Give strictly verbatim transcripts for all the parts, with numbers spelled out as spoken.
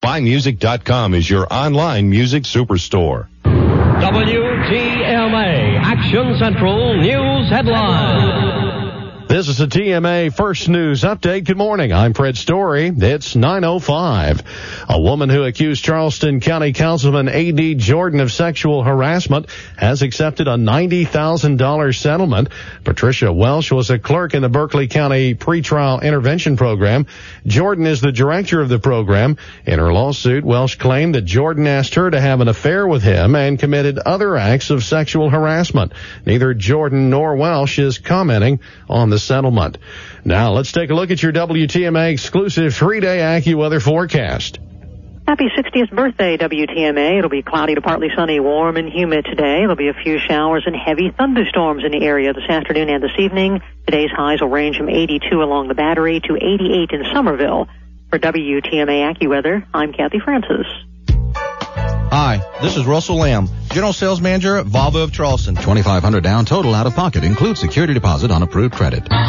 fi music dot com is your online music superstore. W T M A Action Central News Headline. This is the T M A First News Update. Good morning. I'm Fred Story. It's nine oh five. A woman who accused Charleston County Councilman A D Jordan of sexual harassment has accepted a ninety thousand dollars settlement. Patricia Welsh was a clerk in the Berkeley County Pretrial Intervention Program. Jordan is the director of the program. In her lawsuit, Welsh claimed that Jordan asked her to have an affair with him and committed other acts of sexual harassment. Neither Jordan nor Welsh is commenting on the settlement. Now let's take a look at your W T M A exclusive three-day AccuWeather forecast. Happy sixtieth birthday, W T M A. It'll be cloudy to partly sunny, warm and humid today. There'll be a few showers and heavy thunderstorms in the area this afternoon and this evening. Today's highs will range from eighty-two along the Battery to eighty-eight in Somerville. For W T M A AccuWeather, I'm Kathy Francis. Hi, this is Russell Lamb, General Sales Manager at Volvo of Charleston. twenty-five hundred dollars down, total out of pocket. Includes security deposit on approved credit. W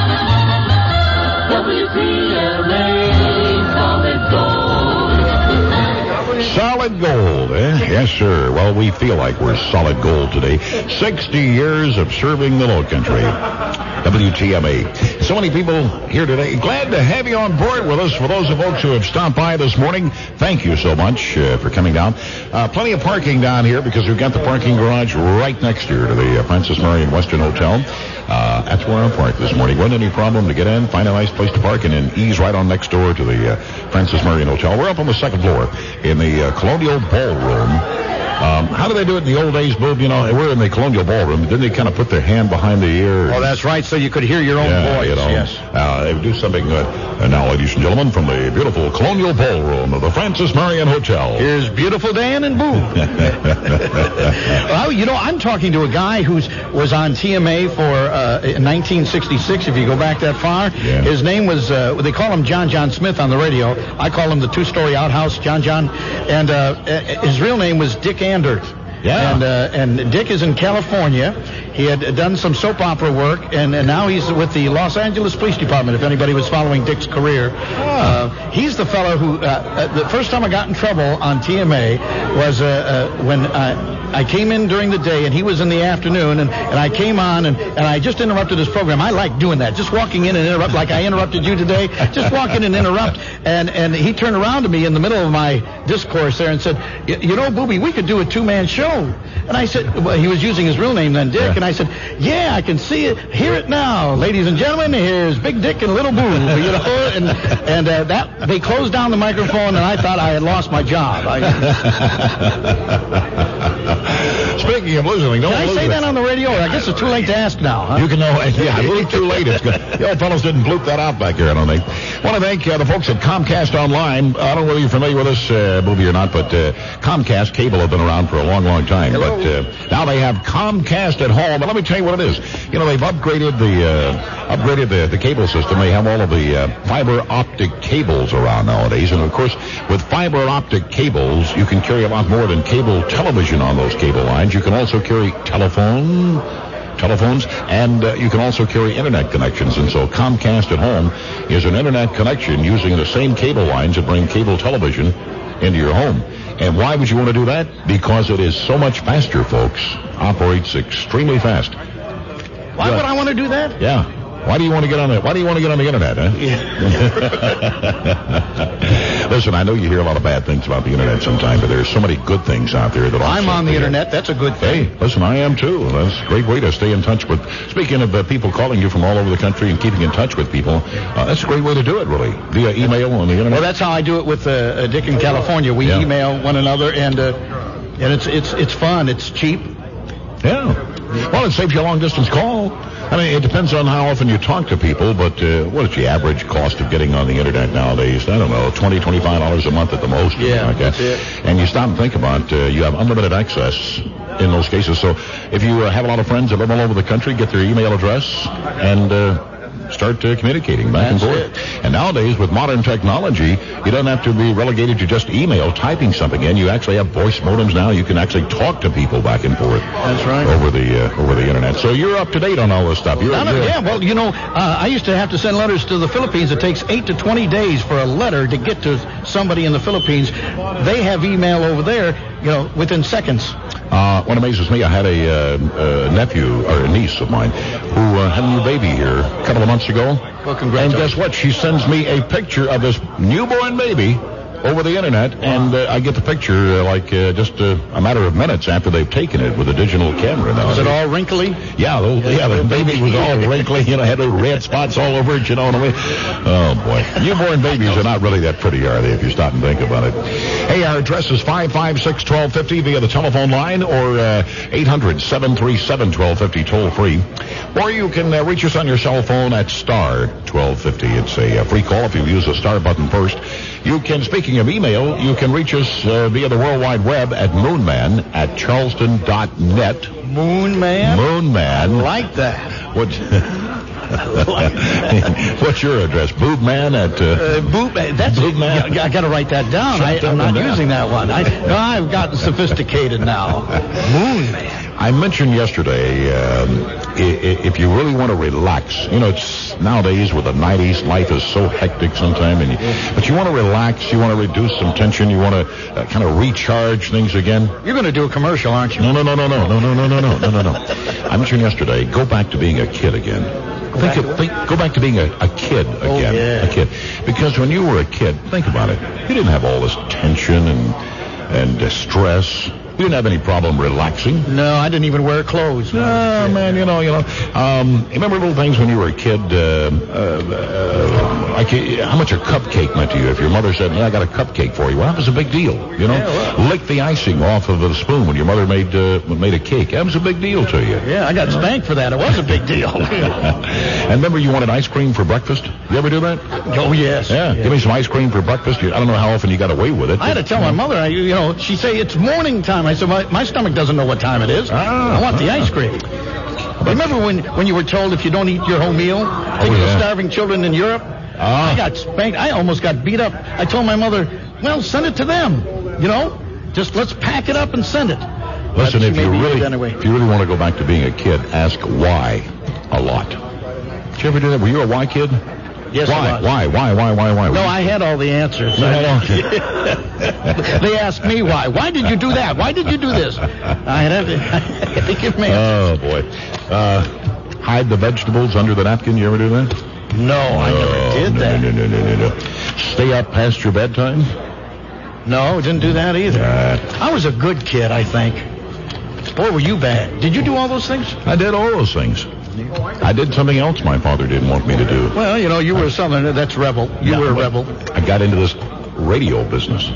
T M A Solid Gold. Solid gold, eh? Yes, sir. Well, we feel like we're solid gold today. sixty years of serving the low country. W T M A. So many people here today. Glad to have you on board with us. For those of folks who have stopped by this morning, thank you so much uh, for coming down. Uh, plenty of parking down here because we've got the parking garage right next here to the uh, Francis Marion Western Hotel. Uh, that's where I'm parked this morning. Wasn't any problem to get in, find a nice place to park, and then ease right on next door to the uh, Francis Marion Hotel. We're up on the second floor in the uh, Colonial Ballroom. Um, how do they do it in the old days, Boob? You know, we're in the Colonial Ballroom. Didn't they kind of put their hand behind the ear? Oh, that's right, so you could hear your own yeah, voice. You know, yes. Uh, they do something good. And now, ladies and gentlemen, from the beautiful Colonial Ballroom of the Francis Marion Hotel. Here's beautiful Dan and Boob. Well, you know, I'm talking to a guy who was on T M A for uh, nineteen sixty-six, if you go back that far. Yeah. His name was, uh, they call him John John Smith on the radio. I call him the two-story outhouse, John John. And uh, his real name was Dick Anders. Yeah. And uh, and Dick is in California. He had done some soap opera work, and, and now he's with the Los Angeles Police Department, if anybody was following Dick's career. Uh, he's the fellow who, uh, uh, the first time I got in trouble on T M A was uh, uh, when I, I came in during the day, and he was in the afternoon, and, and I came on, and, and I just interrupted his program. I like doing that, just walking in and interrupt, like I interrupted you today, just walk in and interrupt. And, and he turned around to me in the middle of my discourse there and said, you know, Booby, we could do a two-man show. And I said, well, he was using his real name then, Dick, yeah. And I said, yeah, I can see it, hear it now. Ladies and gentlemen, here's Big Dick and Little Boo, you know, and, and uh, that, they closed down the microphone, and I thought I had lost my job. I, Speaking of losing, don't can I lose say it. that on the radio, or I guess it's too late to ask now, huh? You can know, yeah, a little too late. It's good. The old fellows didn't bloop that out back here, I don't think. I want to thank uh, the folks at Comcast Online. I don't know whether you're familiar with this, uh, Booby, or not, but uh, Comcast cable have been around for a long, long time. Hello. But uh, now they have Comcast at home. And let me tell you what it is. You know, they've upgraded the uh, upgraded the, the cable system. They have all of the uh, fiber optic cables around nowadays. And, of course, with fiber optic cables, you can carry a lot more than cable television on those cable lines. You can also carry telephone... telephones, and uh, you can also carry internet connections. And so Comcast at Home is an internet connection using the same cable lines that bring cable television into your home. And why would you want to do that? Because it is so much faster, folks. Operates extremely fast. Why would I want to do that? Yeah. Why do you want to get on the Why do you want to get on the internet, huh? Yeah. Listen, I know you hear a lot of bad things about the internet sometimes, but there's so many good things out there that also I'm on the internet. That's a good thing. Hey, listen, I am too. That's a great way to stay in touch with. Speaking of uh, people calling you from all over the country and keeping in touch with people, uh, that's a great way to do it, really, via email on the internet. Well, that's how I do it with uh, uh, Dick in California. We yeah. email one another, and uh, and it's it's it's fun. It's cheap. Yeah. Well, it saves you a long distance call. I mean, it depends on how often you talk to people, but uh, what is the average cost of getting on the internet nowadays? I don't know, twenty dollars, twenty-five dollars a month at the most. Yeah, like that. that's it. And you stop and think about uh, you have unlimited access in those cases. So if you uh, have a lot of friends that live all over the country, get their email address and uh, start uh, communicating back That's and forth. And nowadays, with modern technology, you don't have to be relegated to just email, typing something in. You actually have voice modems now. You can actually talk to people back and forth. That's right. Over the uh, over the internet. So you're up to date on all this stuff. You're, No, no, you're- yeah, well, you know, uh, I used to have to send letters to the Philippines. It takes eight to twenty days for a letter to get to somebody in the Philippines. They have email over there, you know, within seconds. Uh, what amazes me, I had a, uh, a nephew or a niece of mine who uh, had a new baby here a couple of months ago. Well, And congratulations. guess what? She sends me a picture of this newborn baby over the internet, and uh, I get the picture uh, like uh, just uh, a matter of minutes after they've taken it with a digital camera. Now, Is it all wrinkly? Yeah, the, yeah, the baby was all wrinkly, you know, had little red spots all over it, you know what I mean? Oh, boy. Newborn babies are not really that pretty, are they, if you stop and think about it? Hey, our address is five five six, one two five zero via the telephone line or uh, eight hundred, seven three seven, one two five zero toll free. Or you can uh, reach us on your cell phone at star twelve fifty. It's a uh, free call if you use the star button first. You can, speaking of email, you can reach us uh, via the World Wide Web at moonman at charleston dot net. Moon Man? Moonman. Like that. What? What's your address? Boobman at. Uh, Uh, Boop, that's Boob Man. I, I got to write that down. I, Shut I'm that not one down. using that one. I, no, I've gotten sophisticated now. Moon Man. I mentioned yesterday, um, i- i- if you really want to relax, you know, it's nowadays with the nineties, life is so hectic sometimes, and you, but you want to relax, you want to reduce some tension, you want to uh, kind of recharge things again. You're going to do a commercial, aren't you? No, no, no, no, no, no, no, no, no, no, no, no, no. I mentioned yesterday, go back to being a kid again. Think of, think, go back to being a, a kid again. yeah. A kid. Because when you were a kid, think about it. You didn't have all this tension and and uh, stress. You didn't have any problem relaxing. No, I didn't even wear clothes. Oh, man, you know, you know. Um, remember little things when you were a kid, uh, uh, uh, like uh, how much a cupcake meant to you? If your mother said, "Yeah, I got a cupcake for you," well, that was a big deal, you know. Yeah, well. Lick the icing off of the spoon when your mother made uh, made a cake. That was a big deal to you. Yeah, I got spanked for that. It was a big deal. And remember, you wanted ice cream for breakfast? You ever do that? Oh, yes. Yeah, give me some ice cream for breakfast. You- I don't know how often you got away with it. I had to tell my mother, I, you know, she'd say, it's morning time. I said, my, my stomach doesn't know what time it is. Ah, I want the ah. ice cream. Remember when, when you were told if you don't eat your whole meal, think of the yeah. starving children in Europe? Ah. I got spanked. I almost got beat up. I told my mother, well, send it to them. You know, just let's pack it up and send it. Listen, But she if you made me eat really, it anyway. if you really want to go back to being a kid, ask why a lot. Did you ever do that? Were you a why kid? Yes, I Why? was. Why? Why? Why? Why? Why? No, I had all the answers. You had all- They asked me why. Why did you do that? Why did you do this? I had to, I had to give me Oh boy. Uh, hide the vegetables under the napkin. You ever do that? No, I never Oh, did no, that. No, no, no, no, no. Stay up past your bedtime. No, didn't do that either. Uh, I was a good kid, I think. Boy, were you bad. Did you do all those things? I did all those things. I did something else my father didn't want me to do. Well, you know, you were a Southerner. That's rebel. You Yeah, were a but rebel. I got into this radio business.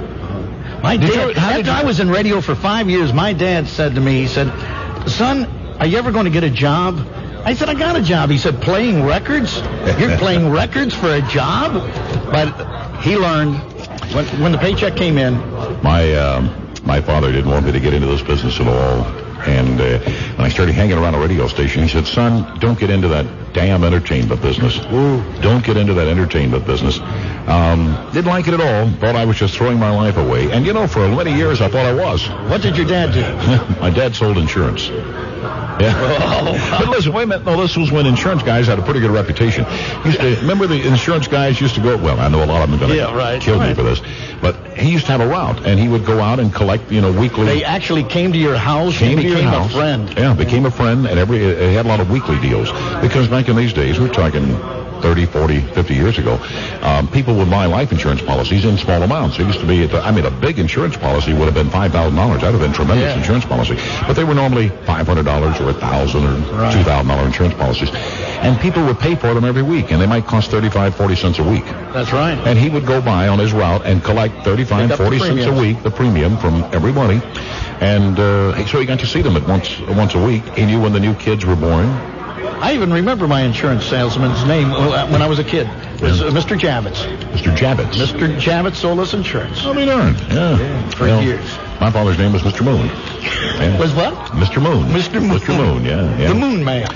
My Did dad, you- how did after you- I was in radio for five years, my dad said to me, he said, son, are you ever going to get a job? I said, I got a job. He said, playing records? You're playing records for a job? But he learned when, when the paycheck came in. My um, my father didn't want me to get into this business at all. And uh, when I started hanging around a radio station, he said, son, don't get into that damn entertainment business. Ooh. Don't get into that entertainment business. Um, didn't like it at all. Thought I was just throwing my life away. And, you know, for many years, I thought I was. What did your dad do? My dad sold insurance. Yeah. Oh. But listen, wait a minute. No, this was when insurance guys had a pretty good reputation. Used to remember the insurance guys used to go. Well, I know a lot of them are going to Yeah, right, kill me right. for this, but he used to have a route, and he would go out and collect, you know, weekly. They actually came to your house Came and to your became house. a friend. Yeah, became a friend, and every uh, he had a lot of weekly deals because back in these days, we're talking thirty, forty, fifty years ago, um, people would buy life insurance policies in small amounts. It used to be, I mean, a big insurance policy would have been five thousand dollars. That would have been tremendous Yeah. insurance policy. But they were normally five hundred dollars or one thousand dollars or Right. two thousand dollars insurance policies. And people would pay for them every week, and they might cost thirty-five, forty cents a week. That's right. And he would go by on his route and collect thirty-five, Pick up the forty cents a premiums. week, the premium from everybody. And uh, so he got to see them at once once a week. He knew when the new kids were born. I even remember my insurance salesman's name when I was a kid. It was uh, Mister Javits. Mister Javits. Mister Javits sold us insurance. I'll be darned. Yeah. Yeah, for Well, years. My father's name was Mister Moon. Yeah. Was what? Mister Moon. Mister Moon. Mister Moon, yeah. yeah. The Moon Man.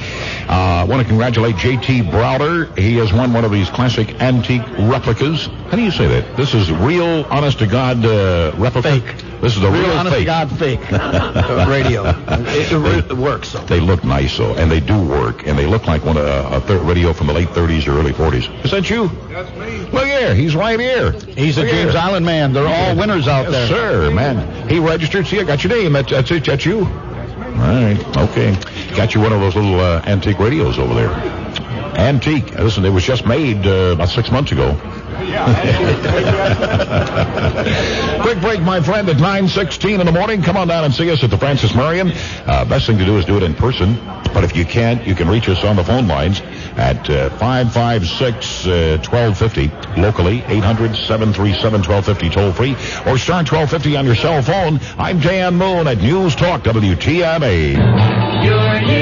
I uh, want to congratulate J T Browder. He has won one of these classic antique replicas. How do you say that? This is real, honest-to-God uh, replica? Fake. This is a real, real fake. honest-to-God fake radio. It, it, it works. So. They look nice, though, and they do work, and they look like one uh, a third radio from the late thirties or early forties. Is that you? That's me. Look here. He's right here. He's a Look James here. Island man. They're all winners out Yes, there. sir, man. He registered. See, I got your name. That's, that's it. That's you. All right. Okay. Got you one of those little uh, antique radios over there. Antique. Listen, it was just made uh, about six months ago. Quick break, my friend, at nine sixteen in the morning. Come on down and see us at the Francis Marion. Uh, best thing to do is do it in person. But if you can't, you can reach us on the phone lines at uh, five five six, one two five zero. Locally, eight hundred, seven three seven, one two five zero toll free. Or star twelve fifty on your cell phone. I'm Dan Moon at News Talk W T M A. Your